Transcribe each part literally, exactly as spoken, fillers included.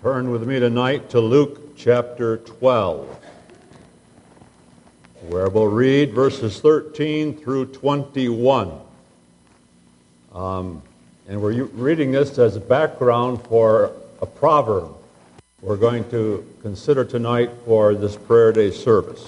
Turn with me tonight to Luke chapter twelve, where we'll read verses thirteen through twenty-one. Um, and we're reading this as a background for a proverb we're going to consider tonight for this prayer day service.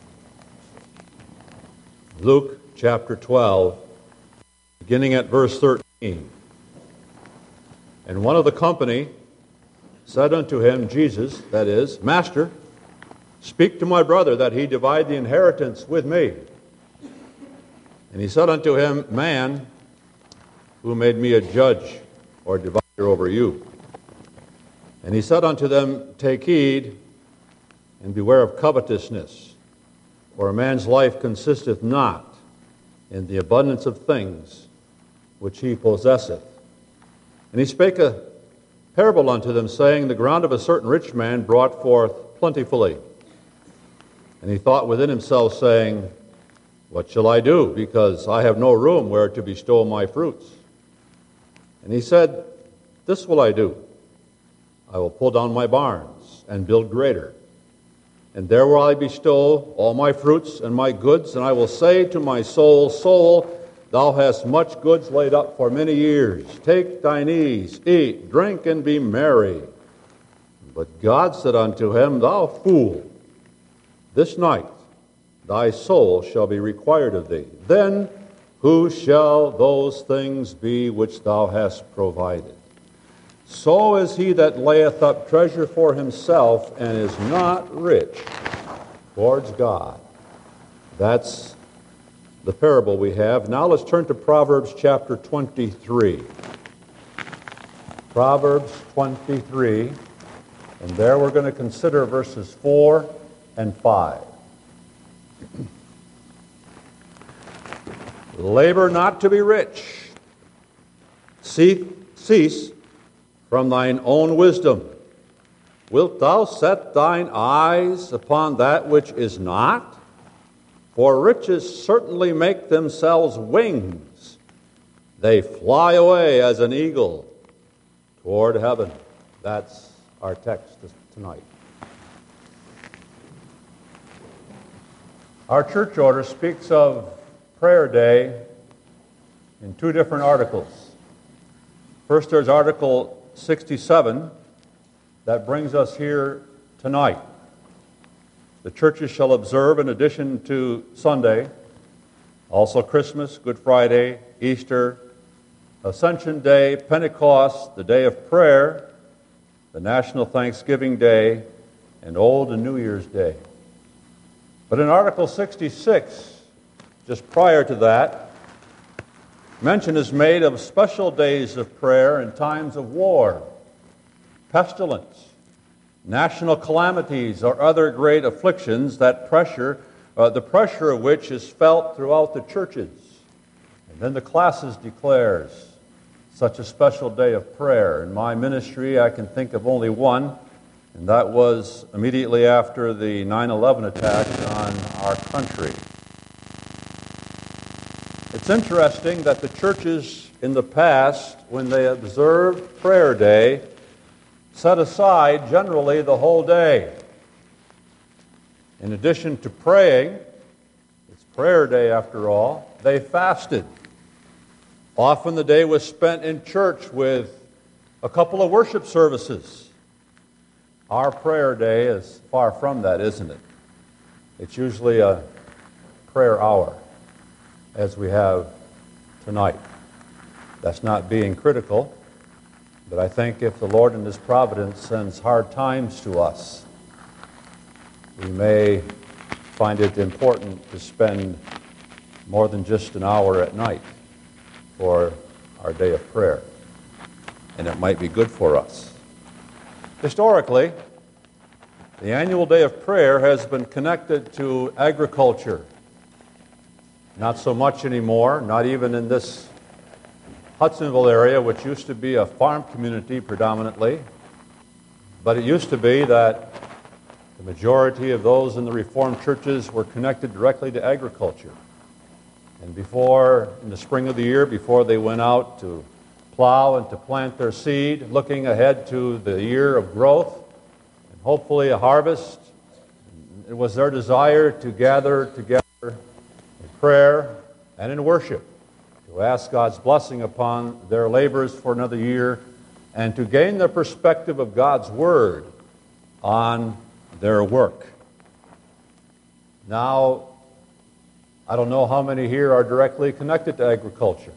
Luke chapter twelve, beginning at verse thirteen. And one of the company said unto him, Jesus, that is, Master, speak to my brother that he divide the inheritance with me. And he said unto him, Man, who made me a judge or divider over you? And he said unto them, Take heed, and beware of covetousness, for a man's life consisteth not in the abundance of things which he possesseth. And he spake a parable unto them, saying, The ground of a certain rich man brought forth plentifully. And he thought within himself, saying, What shall I do? Because I have no room where to bestow my fruits. And he said, This will I do. I will pull down my barns and build greater. And there will I bestow all my fruits and my goods, and I will say to my soul, Soul, thou hast much goods laid up for many years. Take thine ease, eat, drink, and be merry. But God said unto him, Thou fool, this night thy soul shall be required of thee. Then who shall those things be which thou hast provided? So is he that layeth up treasure for himself and is not rich towards God. That's the parable we have. Now let's turn to Proverbs chapter twenty-three. Proverbs twenty-three, and there we're going to consider verses four and five. Labor not to be rich. Cease from thine own wisdom. Wilt thou set thine eyes upon that which is not? For riches certainly make themselves wings. They fly away as an eagle toward heaven. That's our text tonight. Our church order speaks of prayer day in two different articles. First, there's Article sixty-seven that brings us here tonight. The churches shall observe, in addition to Sunday, also Christmas, Good Friday, Easter, Ascension Day, Pentecost, the Day of Prayer, the National Thanksgiving Day, and Old and New Year's Day. But in Article sixty-six, just prior to that, mention is made of special days of prayer in times of war, pestilence, national calamities, or other great afflictions that pressure, uh, the pressure of which is felt throughout the churches. And then the classis declares such a special day of prayer. In my ministry, I can think of only one, and that was immediately after the nine eleven attack on our country. It's interesting that the churches in the past, when they observed prayer day, set aside generally the whole day. In addition to praying, it's prayer day after all, they fasted. Often the day was spent in church with a couple of worship services. Our prayer day is far from that, isn't it? It's usually a prayer hour, as we have tonight. That's not being critical. But I think if the Lord in His providence sends hard times to us, we may find it important to spend more than just an hour at night for our day of prayer. And it might be good for us. Historically, the annual day of prayer has been connected to agriculture. Not so much anymore, not even in this Hudsonville area, which used to be a farm community predominantly, but it used to be that the majority of those in the Reformed churches were connected directly to agriculture. And before, in the spring of the year, before they went out to plow and to plant their seed, looking ahead to the year of growth and hopefully a harvest. It was their desire to gather together in prayer and in worship, to ask God's blessing upon their labors for another year, and to gain the perspective of God's Word on their work. Now, I don't know how many here are directly connected to agriculture.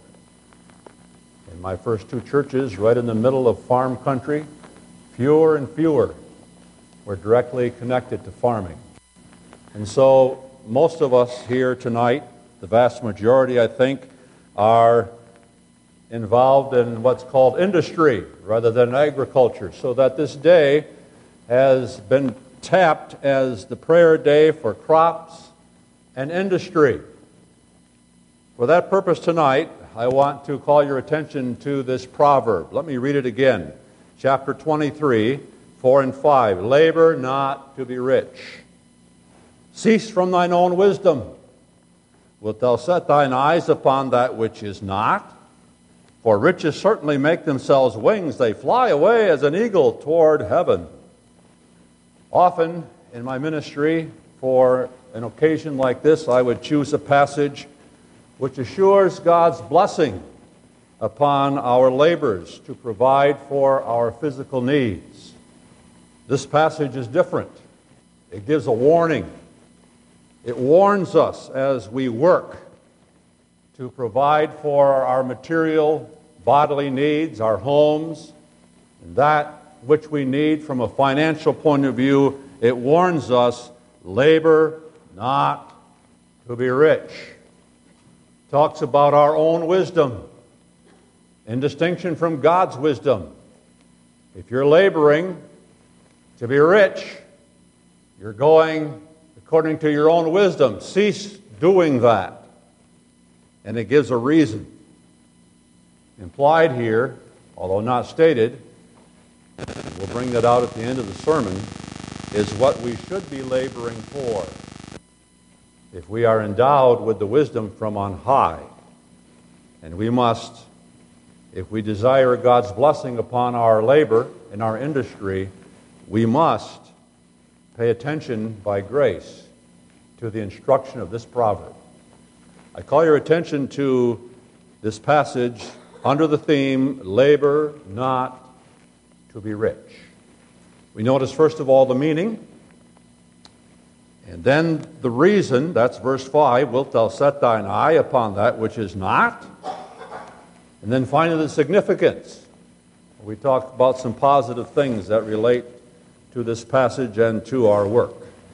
In my first two churches, right in the middle of farm country, fewer and fewer were directly connected to farming. And so most of us here tonight, the vast majority, I think, are involved in what's called industry rather than agriculture, so that this day has been tapped as the prayer day for crops and industry. For that purpose tonight, I want to call your attention to this proverb. Let me read it again. Chapter twenty-three, four and five. Labor not to be rich. Cease from thine own wisdom. Wilt thou set thine eyes upon that which is not? For riches certainly make themselves wings. They fly away as an eagle toward heaven. Often in my ministry, for an occasion like this, I would choose a passage which assures God's blessing upon our labors to provide for our physical needs. This passage is different. It gives a warning. It warns us as we work to provide for our material, bodily needs, our homes, and that which we need from a financial point of view. It warns us, labor not to be rich. Talks about our own wisdom in distinction from God's wisdom. If you're laboring to be rich, you're going according to your own wisdom. Cease doing that. And it gives a reason. Implied here, although not stated, we'll bring that out at the end of the sermon, is what we should be laboring for. If we are endowed with the wisdom from on high, and we must, if we desire God's blessing upon our labor and our industry, we must pay attention by grace to the instruction of this proverb. I call your attention to this passage under the theme, labor not to be rich. We notice first of all the meaning, and then the reason. That's verse five, wilt thou set thine eye upon that which is not? And then finally the significance. We talked about some positive things that relate to this passage and to our work.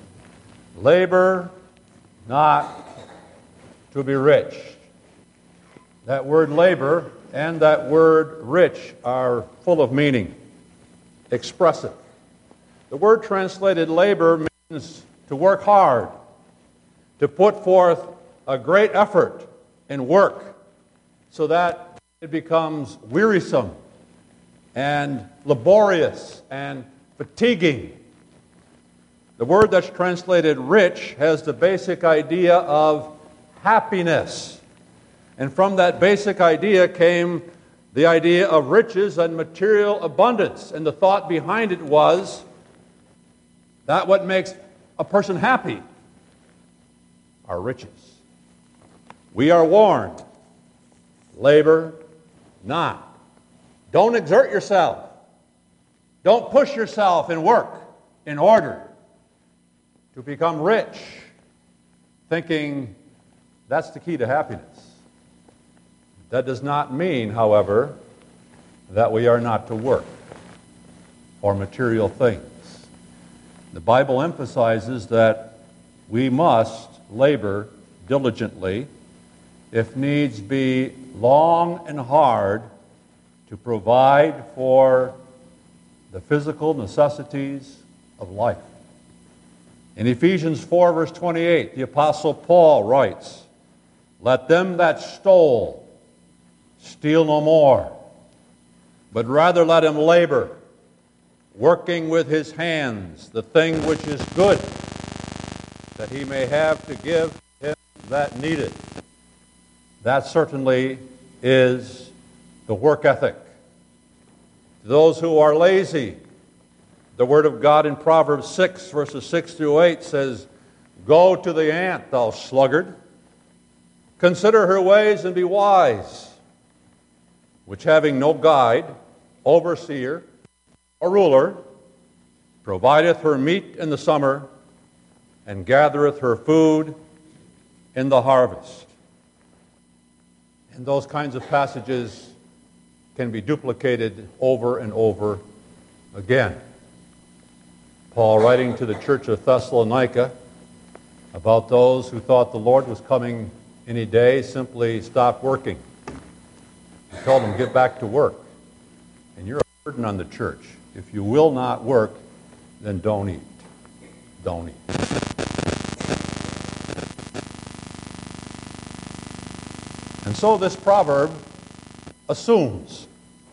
Labor not to be rich. That word labor and that word rich are full of meaning, expressive. The word translated labor means to work hard, to put forth a great effort in work so that it becomes wearisome and laborious and fatiguing. The word that's translated rich has the basic idea of happiness. And from that basic idea came the idea of riches and material abundance. And the thought behind it was that what makes a person happy are riches. We are warned, labor not. Don't exert yourself. Don't push yourself in work in order to become rich, thinking that's the key to happiness. That does not mean, however, that we are not to work for material things. The Bible emphasizes that we must labor diligently, if needs be long and hard, to provide for the physical necessities of life. In Ephesians four, verse twenty-eight, the Apostle Paul writes, let them that stole steal no more, but rather let him labor, working with his hands the thing which is good, that he may have to give him that needeth. That certainly is the work ethic. To those who are lazy, the Word of God in Proverbs six, verses six through eight says, "Go to the ant, thou sluggard. Consider her ways and be wise, which having no guide, overseer, or ruler, provideth her meat in the summer, and gathereth her food in the harvest." And those kinds of passages can be duplicated over and over again. Paul, writing to the church of Thessalonica about those who thought the Lord was coming any day, simply stopped working. He told them, get back to work. And you're a burden on the church. If you will not work, then don't eat. Don't eat. And so this proverb assumes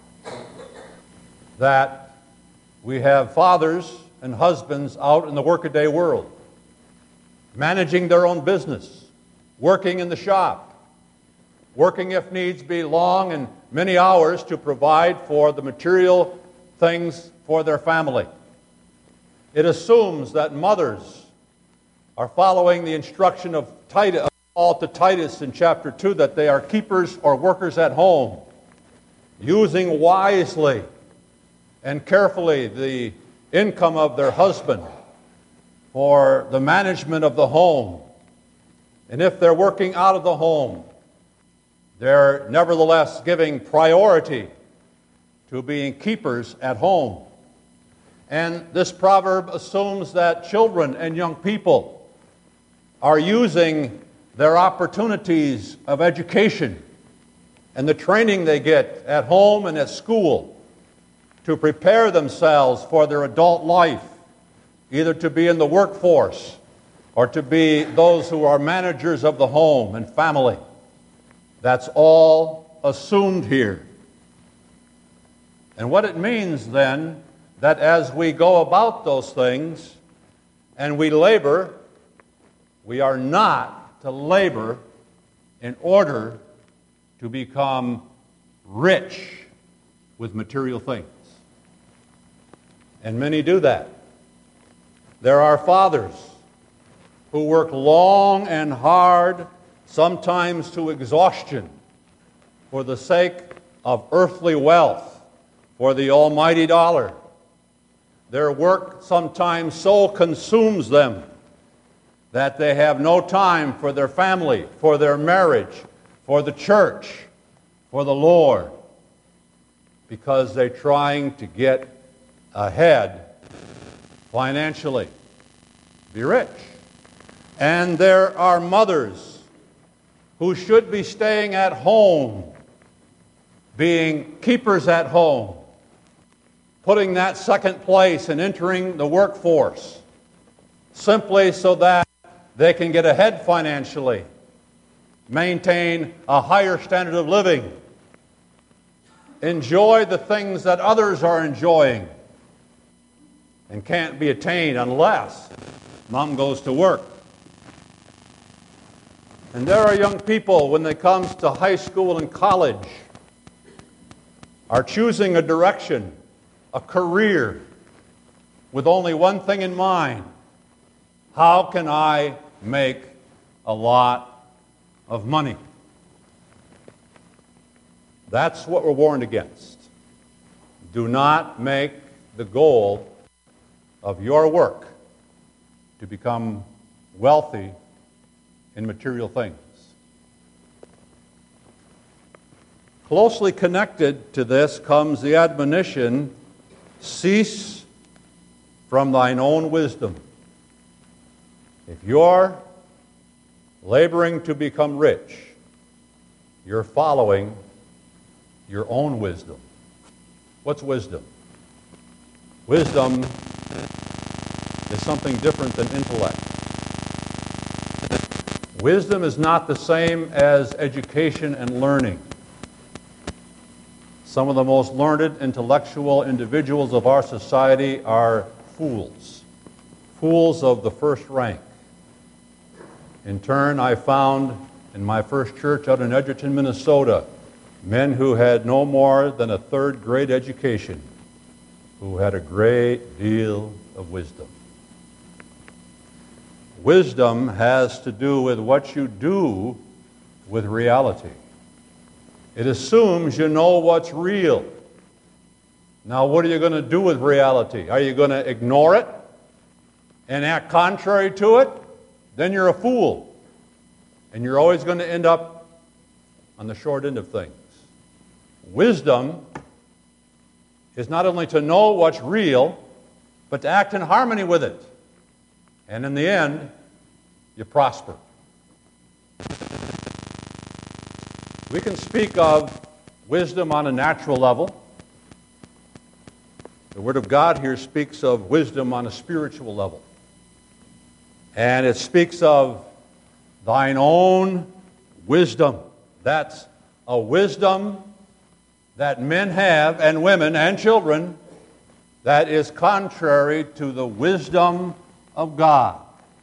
that we have fathers and husbands out in the workaday world, managing their own business, working in the shop, working if needs be long and many hours to provide for the material things for their family. It assumes that mothers are following the instruction of Titus, Paul to Titus in chapter two, that they are keepers or workers at home, using wisely and carefully the income of their husband for the management of the home. And if they're working out of the home, they're nevertheless giving priority to being keepers at home. And this proverb assumes that children and young people are using their opportunities of education and the training they get at home and at school to prepare themselves for their adult life, either to be in the workforce or to be those who are managers of the home and family. That's all assumed here. And what it means then, that as we go about those things and we labor, we are not to labor in order to become rich with material things. And many do that. There are fathers who work long and hard, sometimes to exhaustion, for the sake of earthly wealth, for the almighty dollar. Their work sometimes so consumes them that they have no time for their family, for their marriage, for the church, for the Lord, because they're trying to get ahead financially, be rich. And there are mothers who should be staying at home, being keepers at home, putting that second place and entering the workforce, simply so that they can get ahead financially, maintain a higher standard of living, enjoy the things that others are enjoying and can't be attained unless mom goes to work. And there are young people, when it comes to high school and college, are choosing a direction, a career, with only one thing in mind: how can I make a lot of money? That's what we're warned against. Do not make the goal of your work to become wealthy in material things. Closely connected to this comes the admonition, cease from thine own wisdom. If you're laboring to become rich, you're following your own wisdom. What's wisdom? Wisdom is something different than intellect. Wisdom is not the same as education and learning. Some of the most learned intellectual individuals of our society are fools, fools of the first rank. In turn, I found in my first church out in Edgerton, Minnesota, Men who had no more than a third grade education, who had a great deal of wisdom. Wisdom has to do with what you do with reality. It assumes you know what's real. Now, what are you going to do with reality? Are you going to ignore it and act contrary to it? Then you're a fool. And you're always going to end up on the short end of things. Wisdom is not only to know what's real, but to act in harmony with it. And in the end, you prosper. We can speak of wisdom on a natural level. The Word of God here speaks of wisdom on a spiritual level. And it speaks of thine own wisdom. That's a wisdom that men have, and women and children, that is contrary to the wisdom of God.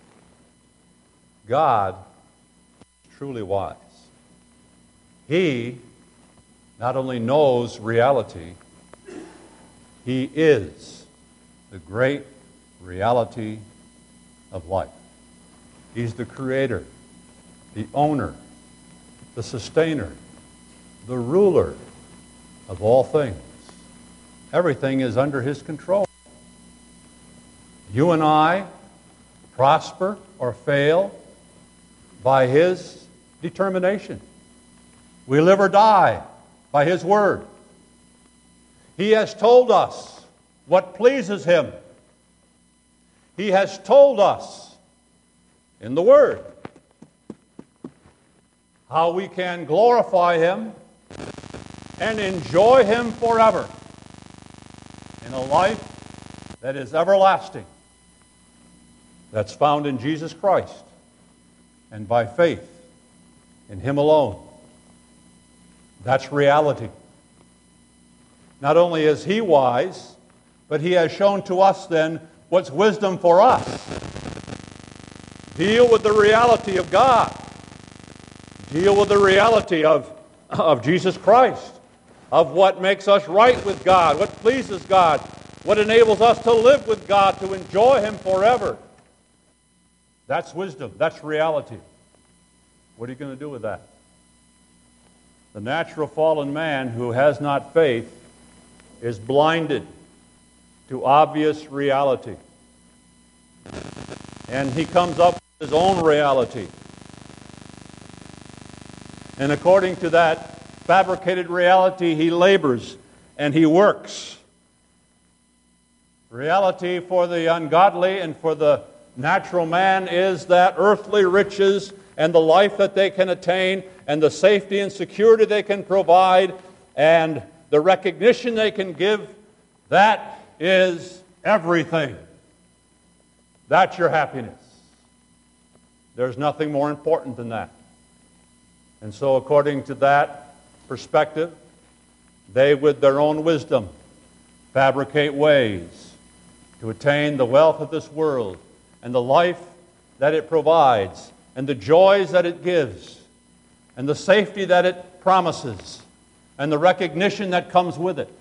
God is truly wise. He not only knows reality, He is the great reality of life. He's the creator, the owner, the sustainer, the ruler of all things. Everything is under His control. You and I prosper or fail by His determination. We live or die by His word. He has told us what pleases Him. He has told us in the Word how we can glorify Him and enjoy Him forever in a life that is everlasting, that's found in Jesus Christ and by faith in Him alone. That's reality. Not only is He wise, but He has shown to us then what's wisdom for us. Deal with the reality of God. Deal with the reality of, of Jesus Christ, of what makes us right with God, what pleases God, what enables us to live with God, to enjoy Him forever. That's wisdom. That's reality. What are you going to do with that? The natural fallen man who has not faith is blinded to obvious reality. And he comes up with his own reality. And according to that fabricated reality, he labors and he works. Reality for the ungodly and for the natural man is that earthly riches and the life that they can attain and the safety and security they can provide and the recognition they can give, that is everything. That's your happiness. There's nothing more important than that. And so according to that perspective, they with their own wisdom fabricate ways to attain the wealth of this world and the life that it provides and the joys that it gives and the safety that it promises and the recognition that comes with it.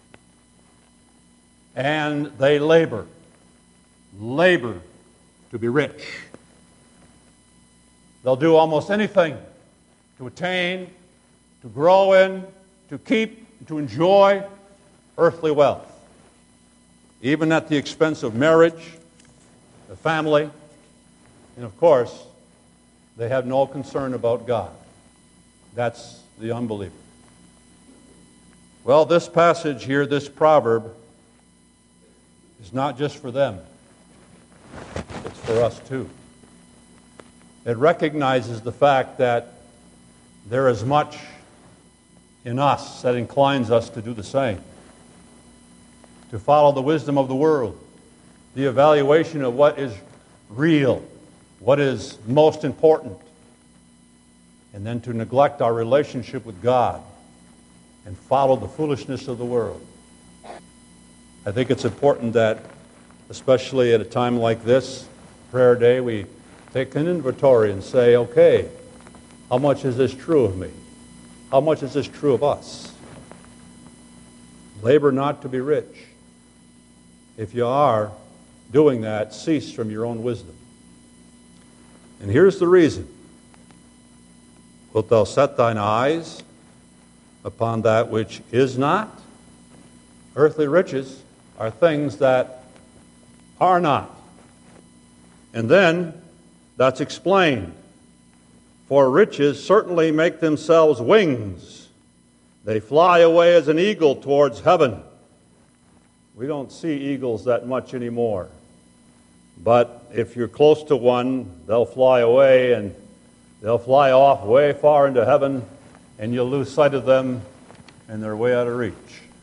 And they labor, labor to be rich. They'll do almost anything to attain, to grow in, to keep, to enjoy earthly wealth, even at the expense of marriage, the family, and of course, they have no concern about God. That's the unbeliever. Well, this passage here, this proverb, is not just for them. It's for us too. It recognizes the fact that there is much in us that inclines us to do the same, to follow the wisdom of the world, the evaluation of what is real, what is most important, and then to neglect our relationship with God and follow the foolishness of the world. I think it's important that, especially at a time like this, prayer day, we take an inventory and say, okay, how much is this true of me? How much is this true of us? Labor not to be rich. If you are doing that, cease from your own wisdom. And here's the reason. Wilt thou set thine eyes upon that which is not? Earthly riches are things that are not. And then that's explained. For riches certainly make themselves wings. They fly away as an eagle towards heaven. We don't see eagles that much anymore. But if you're close to one, they'll fly away and they'll fly off way far into heaven, and you'll lose sight of them and they're way out of reach.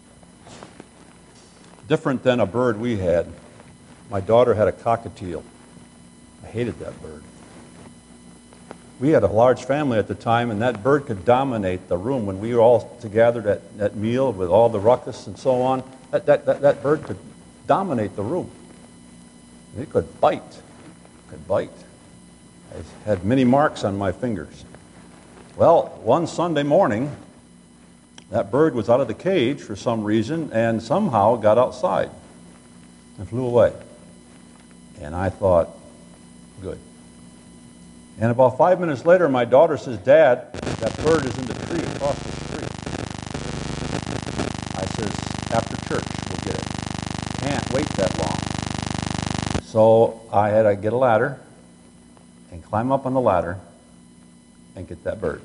Different than a bird we had. My daughter had a cockatiel. I hated that bird. We had a large family at the time, and that bird could dominate the room when we were all together at at meal with all the ruckus and so on. That, that, that, that bird could dominate the room. It could bite. It could bite. I had many marks on my fingers. Well, one Sunday morning, that bird was out of the cage for some reason and somehow got outside and flew away. And I thought, good. And about five minutes later, my daughter says, Dad, that bird is in the tree across the street. I says, after church, we'll get it. Can't wait that long. So I had to get a ladder and climb up on the ladder and get that bird.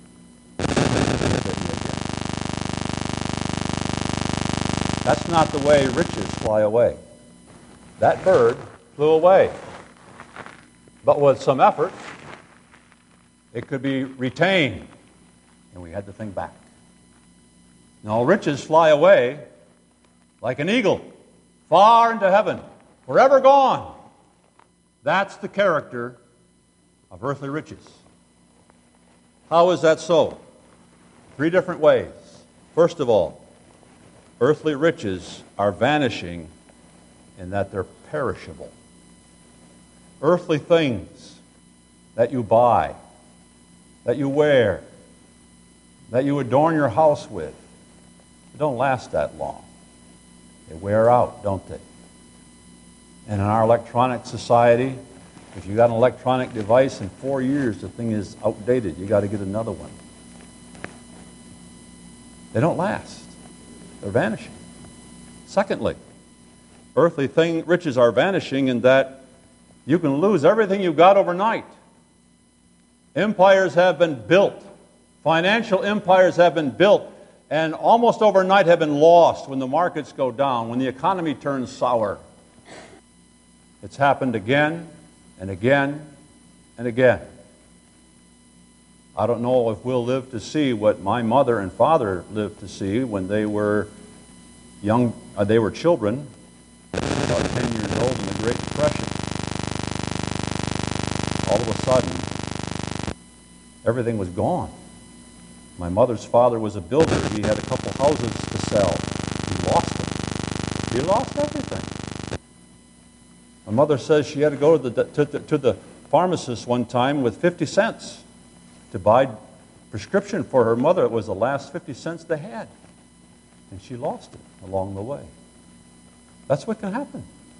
That's not the way riches fly away. That bird flew away. But with some effort, it could be retained. And we had the thing back. Now, riches fly away like an eagle, far into heaven, forever gone. That's the character of earthly riches. How is that so? Three different ways. First of all, earthly riches are vanishing in that they're perishable. Earthly things that you buy, that you wear, that you adorn your house with, they don't last that long. They wear out, don't they? And in our electronic society, if you got an electronic device in four years, the thing is outdated. You got to get another one. They don't last. They're vanishing. Secondly, earthly thing, riches are vanishing in that you can lose everything you've got overnight. Empires have been built. Financial empires have been built and almost overnight have been lost when the markets go down, when the economy turns sour. It's happened again and again and again. I don't know if we'll live to see what my mother and father lived to see when they were young, uh, they were children, about ten years old in the Great Depression. All of a sudden, everything was gone. My mother's father was a builder. He had a couple houses to sell. He lost them. He lost everything. My mother says she had to go to the, to the, to the pharmacist one time with fifty cents to buy prescription for her mother. It was the last fifty cents they had. And she lost it along the way. That's what can happen.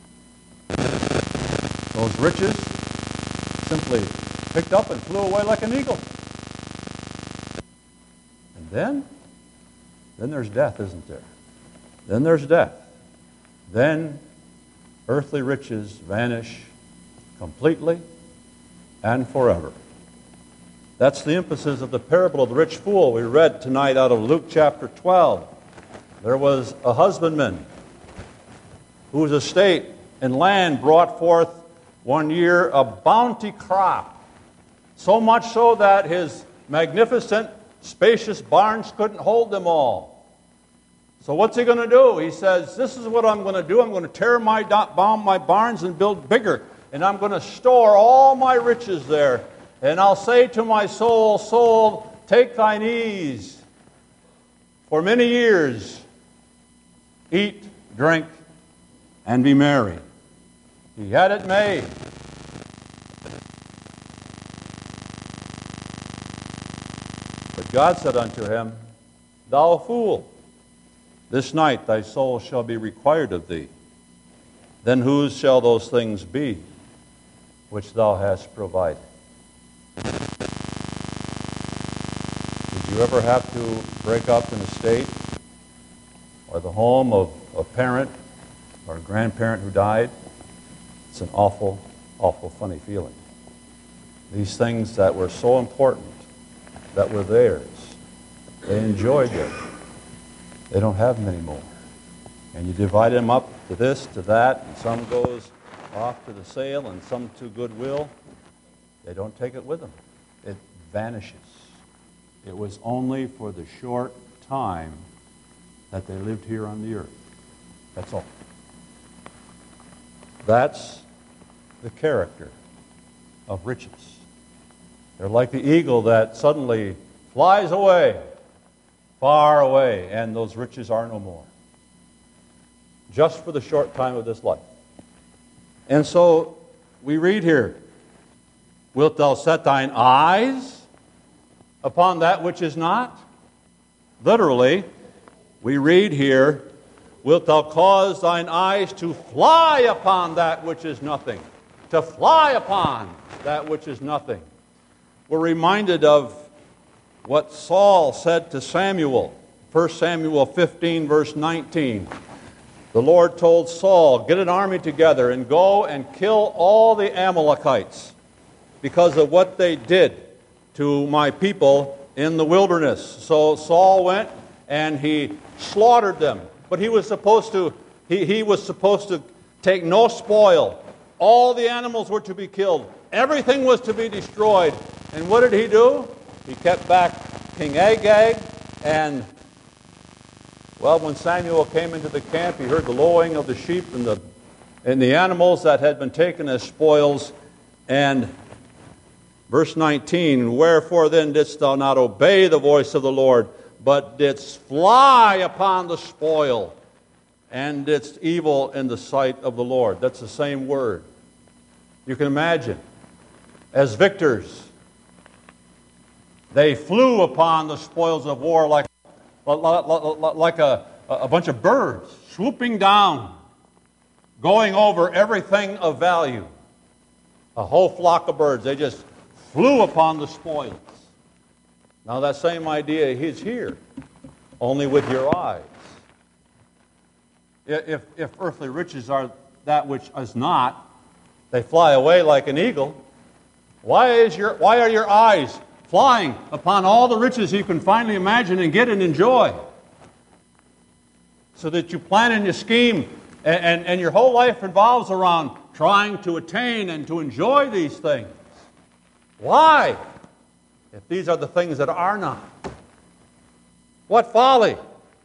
Those riches simply picked up and flew away like an eagle. And then, then there's death, isn't there? Then there's death. Then earthly riches vanish completely and forever. That's the emphasis of the parable of the rich fool we read tonight out of Luke chapter twelve. There was a husbandman whose estate and land brought forth one year a bounty crop, so much so that his magnificent, spacious barns couldn't hold them all. So what's he going to do? He says, this is what I'm going to do. I'm going to tear my, down my barns and build bigger, and I'm going to store all my riches there. And I'll say to my soul, soul, take thine ease. For many years, eat, drink, and be merry. He had it made. But God said unto him, Thou fool, this night thy soul shall be required of thee. Then whose shall those things be which thou hast provided? Did you ever have to break up an estate or the home of a parent or a grandparent who died? It's an awful, awful funny feeling. These things that were so important, that were theirs, they enjoyed them. They don't have them anymore. And you divide them up to this, to that, and some goes off to the sale and some to Goodwill. They don't take it with them. It vanishes. It was only for the short time that they lived here on the earth. That's all. That's the character of riches. They're like the eagle that suddenly flies away, far away, and those riches are no more. Just for the short time of this life. And so we read here, Wilt thou set thine eyes upon that which is not? Literally, we read here, Wilt thou cause thine eyes to fly upon that which is nothing? To fly upon that which is nothing. We're reminded of what Saul said to Samuel. First Samuel fifteen, verse nineteen. The Lord told Saul, get an army together and go and kill all the Amalekites because of what they did to my people in the wilderness. So Saul went and he slaughtered them. But he was supposed to, he, he was supposed to take no spoil. All the animals were to be killed. Everything was to be destroyed. And what did he do? He kept back King Agag, and well, when Samuel came into the camp, he heard the lowing of the sheep and the and the animals that had been taken as spoils. And verse nineteen, wherefore then didst thou not obey the voice of the Lord, but didst fly upon the spoil, and didst evil in the sight of the Lord. That's the same word. You can imagine, as victors, they flew upon the spoils of war like, like a, a bunch of birds, swooping down, going over everything of value. A whole flock of birds, they just flew upon the spoils. Now that same idea is here, only with your eyes. If, if earthly riches are that which is not, they fly away like an eagle. Why is your, why are your eyes flying upon all the riches you can finally imagine and get and enjoy? So that you plan and you scheme, and, and, and your whole life revolves around trying to attain and to enjoy these things. Why? If these are the things that are not. What folly!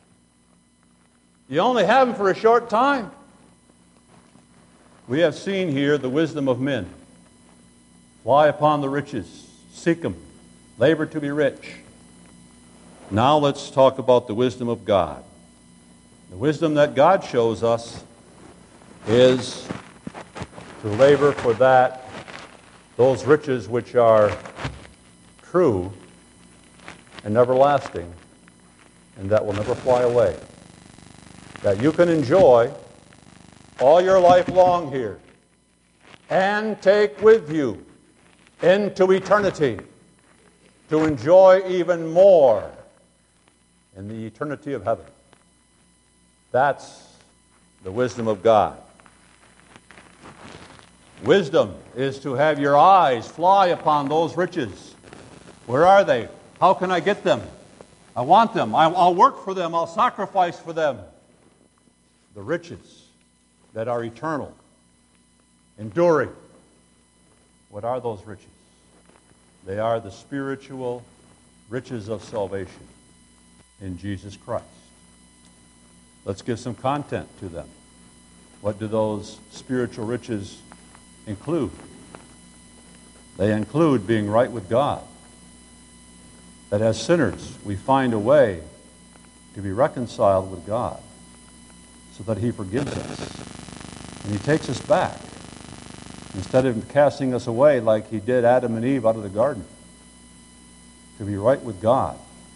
You only have them for a short time. We have seen here the wisdom of men. Fly upon the riches, seek them, labor to be rich. Now let's talk about the wisdom of God. The wisdom that God shows us is to labor for that, those riches which are true and everlasting, and that will never fly away. That you can enjoy all your life long here and take with you into eternity to enjoy even more in the eternity of heaven. That's the wisdom of God. Wisdom is to have your eyes fly upon those riches. Where are they? How can I get them? I want them. I'll work for them. I'll sacrifice for them. The riches that are eternal, enduring. What are those riches? They are the spiritual riches of salvation in Jesus Christ. Let's give some content to them. What do those spiritual riches include? They include being right with God. That as sinners, we find a way to be reconciled with God so that He forgives us. And He takes us back. Instead of casting us away like He did Adam and Eve out of the garden. To be right with God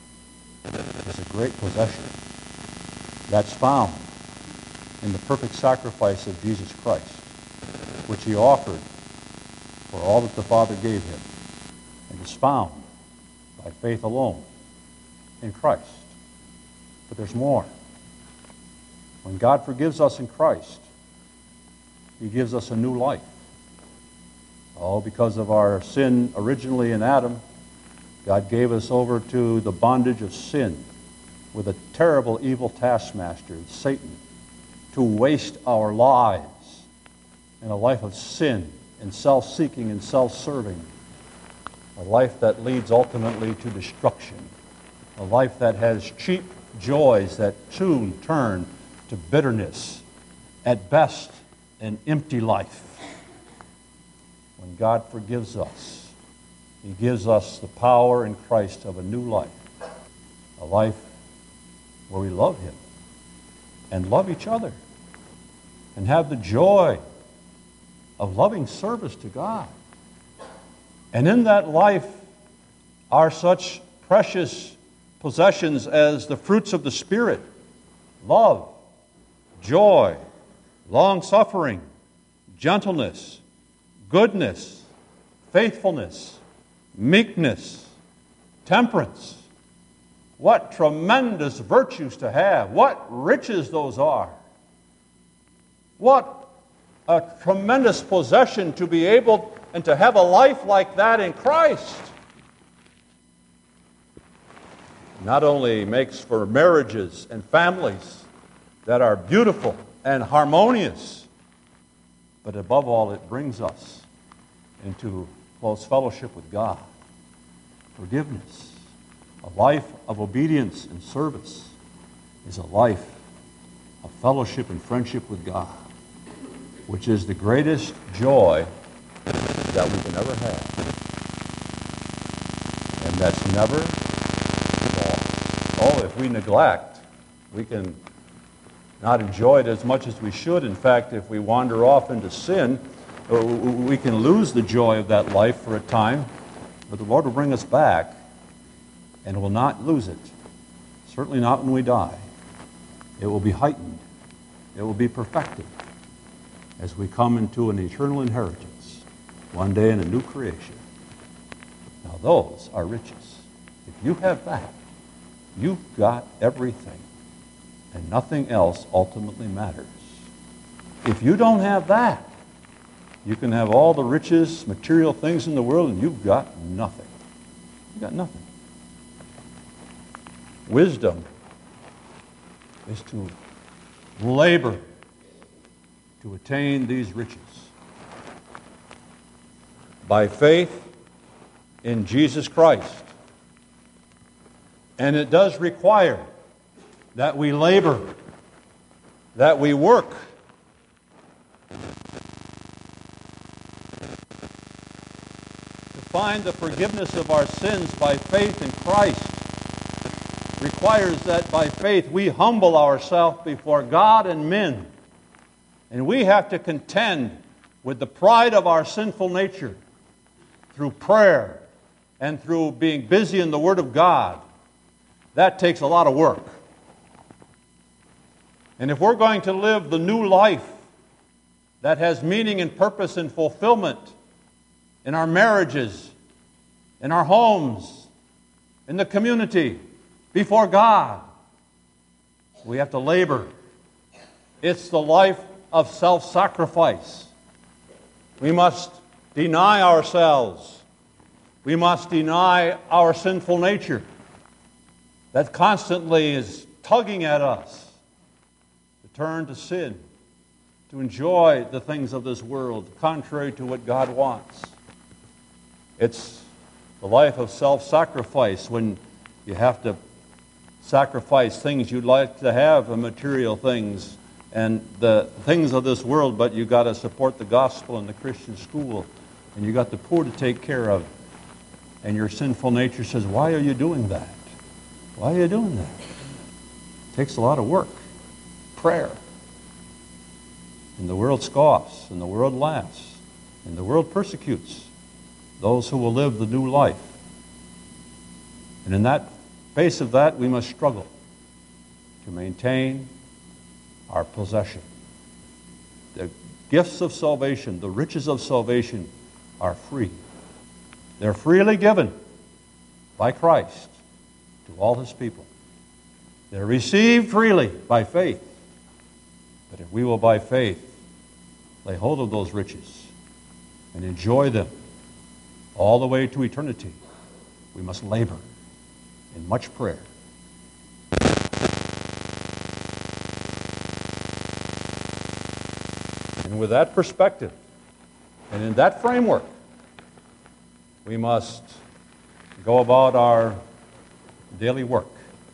great possession that's found in the perfect sacrifice of Jesus Christ, which he offered for all that the Father gave him, and is found by faith alone in Christ. But there's more. When God forgives us in Christ, he gives us a new life. Oh, because of our sin originally in Adam, God gave us over to the bondage of sin with a terrible evil taskmaster, Satan, to waste our lives in a life of sin and self-seeking and self-serving, a life that leads ultimately to destruction, a life that has cheap joys that soon turn to bitterness, at best an empty life. When God forgives us, he gives us the power in Christ of a new life, a life where we love him and love each other and have the joy of loving service to God. And in that life are such precious possessions as the fruits of the Spirit: love, joy, long-suffering, gentleness, goodness, faithfulness, meekness, temperance. What tremendous virtues to have. What riches those are. What a tremendous possession to be able and to have a life like that in Christ. Not only makes for marriages and families that are beautiful and harmonious, but above all, it brings us into close fellowship with God. Forgiveness, a life of obedience and service, is a life of fellowship and friendship with God, which is the greatest joy that we can ever have. And that's never lost. Oh, if we neglect, we can not enjoy it as much as we should. In fact, if we wander off into sin, we can lose the joy of that life for a time, but the Lord will bring us back and will not lose it. Certainly not when we die. It will be heightened. It will be perfected as we come into an eternal inheritance, one day in a new creation. Now those are riches. If you have that, you've got everything, and nothing else ultimately matters. If you don't have that, you can have all the riches, material things in the world, and you've got nothing. You've got nothing. Wisdom is to labor to attain these riches by faith in Jesus Christ. And it does require that we labor, that we work. To find the forgiveness of our sins by faith in Christ requires that by faith we humble ourselves before God and men. And we have to contend with the pride of our sinful nature through prayer and through being busy in the Word of God. That takes a lot of work. And if we're going to live the new life that has meaning and purpose and fulfillment in our marriages, in our homes, in the community, before God, we have to labor. It's the life of self-sacrifice. We must deny ourselves. We must deny our sinful nature that constantly is tugging at us to turn to sin, to enjoy the things of this world, contrary to what God wants. It's the life of self-sacrifice when you have to sacrifice things you'd like to have, the material things and the things of this world, but you got to support the gospel and the Christian school, and you got the poor to take care of. And your sinful nature says, why are you doing that? Why are you doing that? It takes a lot of work, prayer. And the world scoffs, and the world laughs, and the world persecutes those who will live the new life. And in that face of that, we must struggle. to maintain our possession. The gifts of salvation, the riches of salvation are free. They're freely given by Christ to all his people. They're received freely by faith. But if we will by faith lay hold of those riches and enjoy them all the way to eternity, we must labor in much prayer. And with that perspective and in that framework, we must go about our daily work.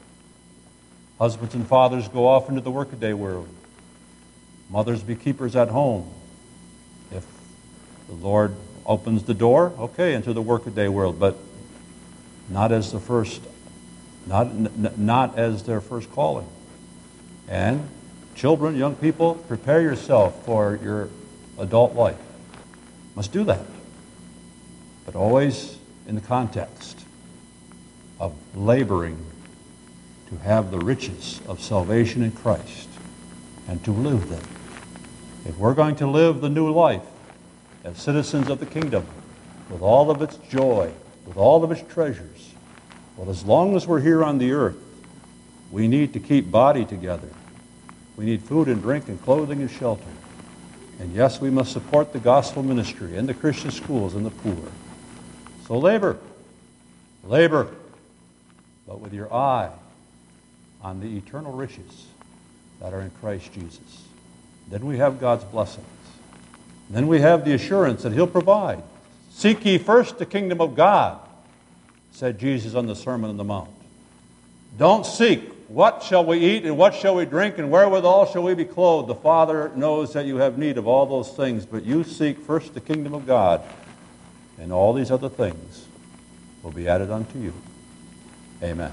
Husbands and fathers go off into the workaday world. Mothers be keepers at home. If the Lord opens the door, okay, into the workaday world, but not as the first, not, n- not as their first calling. And children, young people, prepare yourself for your adult life. Must do that. But always in the context of laboring to have the riches of salvation in Christ and to live them. If we're going to live the new life as citizens of the kingdom with all of its joy, with all of its treasures, well, as long as we're here on the earth, we need to keep body together. We need food and drink and clothing and shelter. And yes, we must support the gospel ministry and the Christian schools and the poor. So labor, labor, but with your eye on the eternal riches that are in Christ Jesus. Then we have God's blessings. Then we have the assurance that he'll provide. Seek ye first the kingdom of God, said Jesus on the Sermon on the Mount. Don't seek, what shall we eat and what shall we drink and wherewithal shall we be clothed? The Father knows that you have need of all those things, but you seek first the kingdom of God, and all these other things will be added unto you. Amen.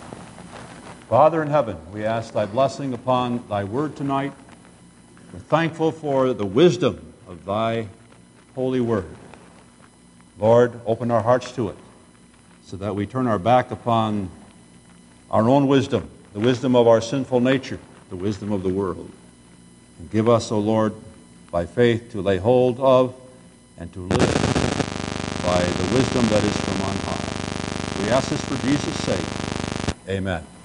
Father in heaven, we ask thy blessing upon thy word tonight. We're thankful for the wisdom of thy holy word. Lord, open our hearts to it so that we turn our back upon our own wisdom, the wisdom of our sinful nature, the wisdom of the world. And give us, O Lord, by faith to lay hold of and to live by the wisdom that is from on high. We ask this for Jesus' sake. Amen.